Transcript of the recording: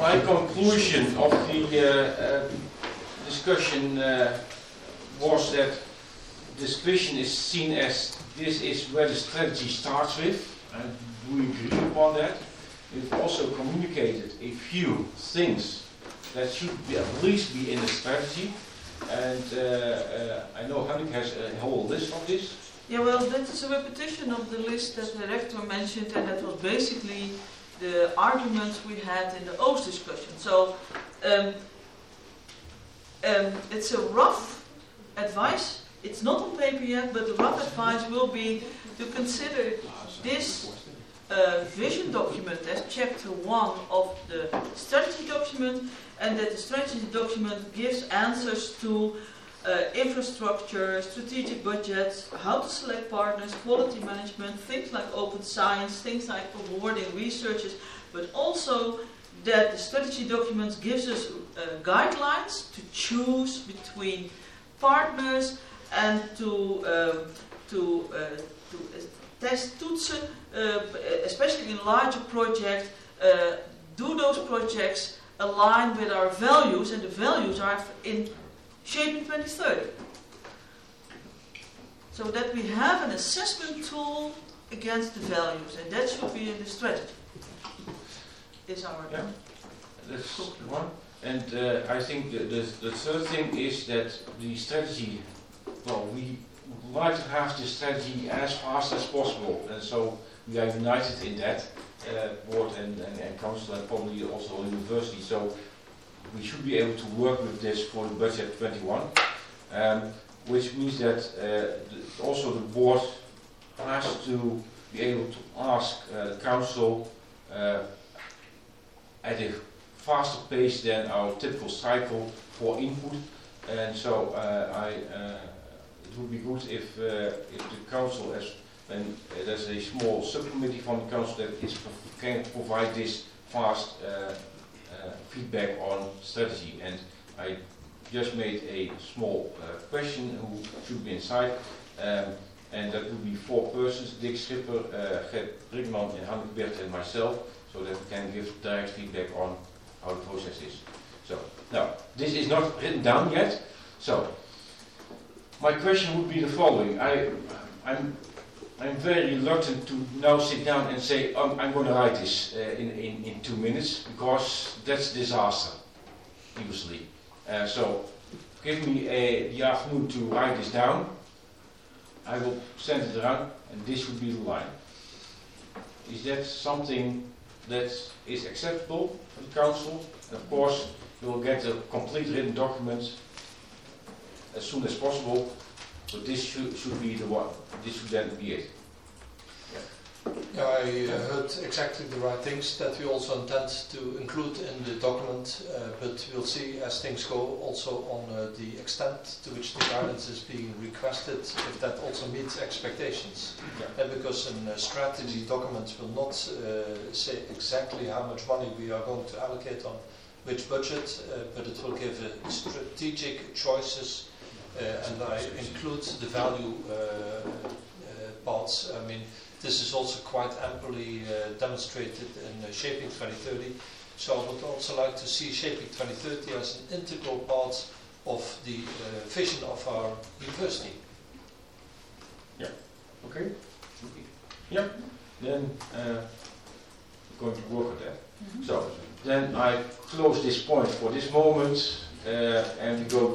My conclusion of the discussion was that this question is seen as this is where the strategy starts with, and we agree upon that. We've also communicated a few things that should be at least be in the strategy, and I know Henrik has a whole list of this. Yeah, well, that is a repetition of the list that the rector mentioned, and that was basically the arguments we had in the O's discussion. So it's a rough advice. It's not on paper yet, but the rough advice will be to consider this vision document as chapter 1 of the strategy document, and that the strategy document gives answers to infrastructure, strategic budgets, how to select partners, quality management, things like open science, things like awarding researchers, but also that the strategy document gives us guidelines to choose between partners and to test toetsen, especially in larger projects. Do those projects align with our values, and the values are in Shaping 2030. So that we have an assessment tool against the values, and that should be in the strategy. Is our that's one. And I think the third thing is that the strategy, well, we would like to have the strategy as fast as possible, and so we are united in that, board and council, and probably also university. So we should be able to work with this for the budget 21, which means that also the board has to be able to ask the council at a faster pace than our typical cycle for input, and so it would be good if the council, when there's a small subcommittee from the council that can provide this fast feedback on strategy. And I just made a small question who should be inside, and that would be 4 persons: Dick Schipper, Gert Brinkman, and Hanneke Bert, and myself, so that we can give direct feedback on how the process is. So now this is not written down yet. So my question would be the following: I'm very reluctant to now sit down and say I'm going to write this in 2 minutes, because that's disaster, usually. So give me the afternoon to write this down. I will send it around, and this would be the line. Is that something that is acceptable for the council? And of course, you will get a complete written document as soon as possible. But this should be the one. This should then be it. Yeah, I heard exactly the right things that we also intend to include in the document, but we'll see as things go also on the extent to which the guidance is being requested, if that also meets expectations. Yeah. Because a strategy document will not say exactly how much money we are going to allocate on which budget, but it will give strategic choices. And I include the value parts. I mean, this is also quite amply demonstrated in Shaping 2030. So I would also like to see Shaping 2030 as an integral part of the vision of our university. Yeah. Okay. Yeah. Then we're going to work on that. Mm-hmm. So then I close this point for this moment, and we go